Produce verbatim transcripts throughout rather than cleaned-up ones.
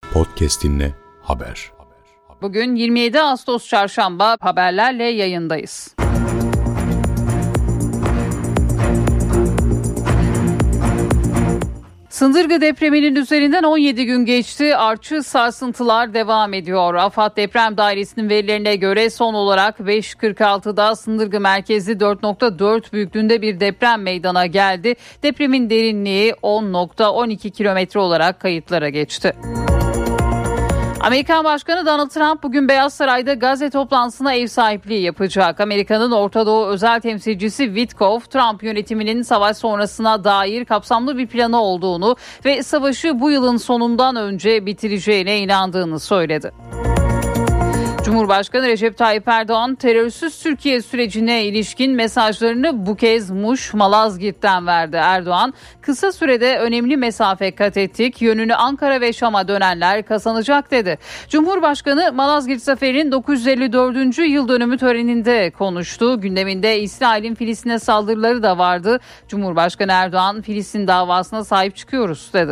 Podcast dinle, haber. Bugün yirmi yedi Ağustos Çarşamba, haberlerle yayındayız. Sındırgı depreminin üzerinden on yedi gün geçti. Artçı sarsıntılar devam ediyor. AFAD Deprem Dairesi'nin verilerine göre son olarak beş kırk altıda Sındırgı merkezi dört nokta dört büyüklüğünde bir deprem meydana geldi. Depremin derinliği on nokta on iki kilometre olarak kayıtlara geçti. Amerikan Başkanı Donald Trump bugün Beyaz Saray'da Gazze toplantısına ev sahipliği yapacak. Amerika'nın Orta Doğu özel temsilcisi Witkoff, Trump yönetiminin savaş sonrasına dair kapsamlı bir planı olduğunu ve savaşı bu yılın sonundan önce bitireceğine inandığını söyledi. Cumhurbaşkanı Recep Tayyip Erdoğan terörsüz Türkiye sürecine ilişkin mesajlarını bu kez Muş, Malazgirt'ten verdi. Erdoğan, kısa sürede önemli mesafe kat ettik, yönünü Ankara ve Şam'a dönenler kazanacak dedi. Cumhurbaşkanı Malazgirt Zaferi'nin dokuz yüz elli dördüncü yıl dönümü töreninde konuştu. Gündeminde İsrail'in Filistin'e saldırıları da vardı. Cumhurbaşkanı Erdoğan, Filistin davasına sahip çıkıyoruz dedi.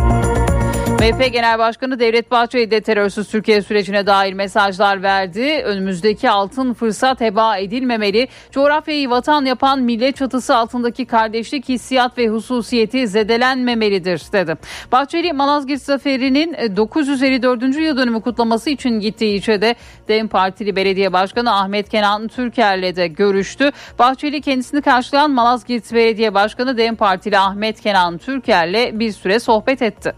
M H P Genel Başkanı Devlet Bahçeli de terörsüz Türkiye sürecine dair mesajlar verdi. Önümüzdeki altın fırsat heba edilmemeli. Coğrafyayı vatan yapan millet çatısı altındaki kardeşlik hissiyat ve hususiyeti zedelenmemelidir dedi. Bahçeli, Malazgirt Zaferi'nin dokuz yüz elli dördüncü yıl dönümü kutlaması için gittiği ilçede DEM Partili Belediye Başkanı Ahmet Kenan Türker'le de görüştü. Bahçeli kendisini karşılayan Malazgirt Belediye Başkanı DEM Partili Ahmet Kenan Türker'le bir süre sohbet etti.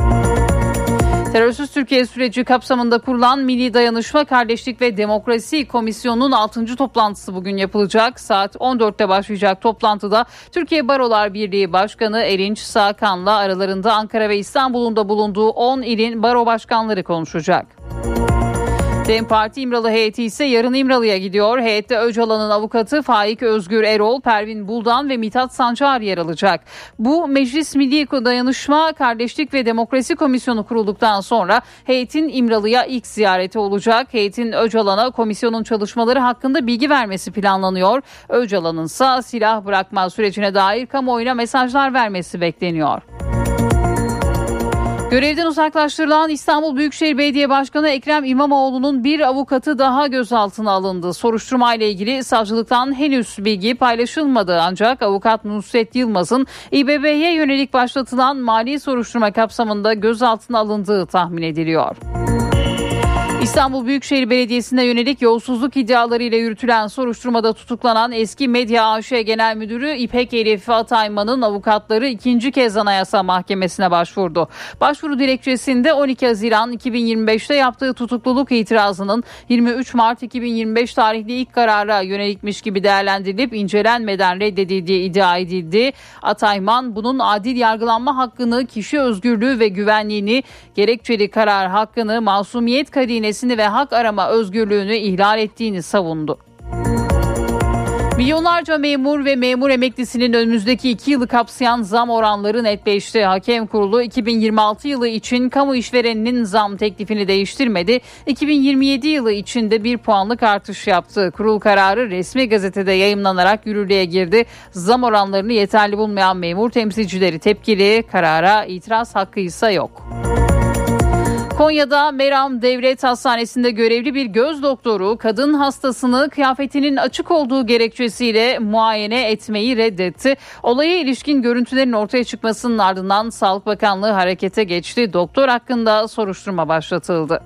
Terörsüz Türkiye süreci kapsamında kurulan Milli Dayanışma, Kardeşlik ve Demokrasi Komisyonu'nun altıncı toplantısı bugün yapılacak. Saat on dörtte başlayacak toplantıda Türkiye Barolar Birliği Başkanı Erinç Sağkan'la aralarında Ankara ve İstanbul'un da bulunduğu on ilin baro başkanları konuşacak. DEM Parti İmralı heyeti ise yarın İmralı'ya gidiyor. Heyette Öcalan'ın avukatı Faik Özgür Erol, Pervin Buldan ve Mithat Sancar yer alacak. Bu Meclis Milli Dayanışma, Kardeşlik ve Demokrasi Komisyonu kurulduktan sonra heyetin İmralı'ya ilk ziyareti olacak. Heyetin Öcalan'a komisyonun çalışmaları hakkında bilgi vermesi planlanıyor. Öcalan'ın ise silah bırakma sürecine dair kamuoyuna mesajlar vermesi bekleniyor. Görevden uzaklaştırılan İstanbul Büyükşehir Belediye Başkanı Ekrem İmamoğlu'nun bir avukatı daha gözaltına alındı. Soruşturma ile ilgili savcılıktan henüz bilgi paylaşılmadı, ancak avukat Nusret Yılmaz'ın İBB'ye yönelik başlatılan mali soruşturma kapsamında gözaltına alındığı tahmin ediliyor. İstanbul Büyükşehir Belediyesi'ne yönelik yolsuzluk iddialarıyla yürütülen soruşturmada tutuklanan eski Medya A Ş Genel Müdürü İpek Elif Atayman'ın avukatları ikinci kez Anayasa Mahkemesi'ne başvurdu. Başvuru dilekçesinde on iki Haziran iki bin yirmi beşte yaptığı tutukluluk itirazının yirmi üç Mart iki bin yirmi beş tarihli ilk karara yönelikmiş gibi değerlendirilip incelenmeden reddedildiği iddia edildi. Atayman bunun adil yargılanma hakkını, kişi özgürlüğü ve güvenliğini, gerekçeli karar hakkını, masumiyet karinesini ve hak arama özgürlüğünü ihlal ettiğini savundu. Milyonlarca memur ve memur emeklisinin önümüzdeki iki yılı kapsayan zam oranları netleşti. Hakem Kurulu iki bin yirmi altı yılı için kamu işvereninin zam teklifini değiştirmedi. iki bin yirmi yedi yılı için de bir puanlık artış yaptı. Kurul kararı resmi gazetede yayımlanarak yürürlüğe girdi. Zam oranlarını yeterli bulmayan memur temsilcileri tepkili, karara itiraz hakkı ise yok. Konya'da Meram Devlet Hastanesi'nde görevli bir göz doktoru kadın hastasını kıyafetinin açık olduğu gerekçesiyle muayene etmeyi reddetti. Olaya ilişkin görüntülerin ortaya çıkmasının ardından Sağlık Bakanlığı harekete geçti. Doktor hakkında soruşturma başlatıldı.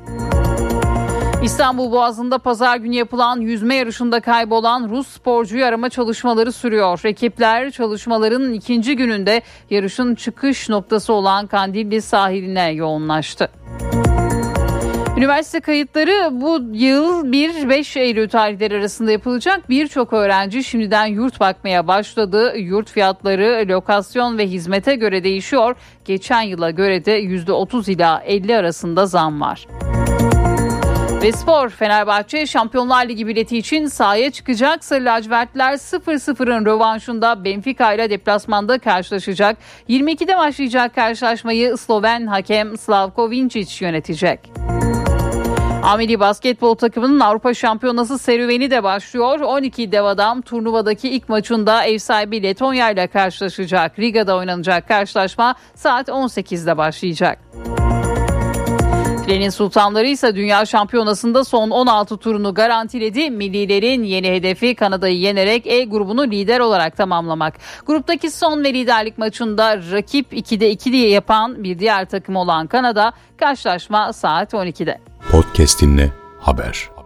İstanbul Boğazı'nda pazar günü yapılan yüzme yarışında kaybolan Rus sporcuyu arama çalışmaları sürüyor. Ekipler çalışmaların ikinci gününde yarışın çıkış noktası olan Kandilli sahiline yoğunlaştı. Üniversite kayıtları bu yıl bir beş Eylül tarihleri arasında yapılacak. Birçok öğrenci şimdiden yurt bakmaya başladı. Yurt fiyatları lokasyon ve hizmete göre değişiyor. Geçen yıla göre de yüzde otuz ila elli arasında zam var. Ve spor, Fenerbahçe Şampiyonlar Ligi bileti için sahaya çıkacak. Sarı lacivertliler sıfır sıfırın rövanşında Benfica ile deplasmanda karşılaşacak. yirmi ikide başlayacak karşılaşmayı Sloven hakem Slavko Vincic yönetecek. Ameli basketbol takımının Avrupa Şampiyonası serüveni de başlıyor. on iki dev adam turnuvadaki ilk maçında ev sahibi Letonya ile karşılaşacak. Riga'da oynanacak karşılaşma saat on sekizde başlayacak. Kütlenin sultanları ise Dünya Şampiyonası'nda son on altı turunu garantiledi. Millilerin yeni hedefi Kanada'yı yenerek E grubunu lider olarak tamamlamak. Gruptaki son ve liderlik maçında rakip ikide iki diye yapan bir diğer takım olan Kanada, karşılaşma saat on ikide. Podcast dinle, haber.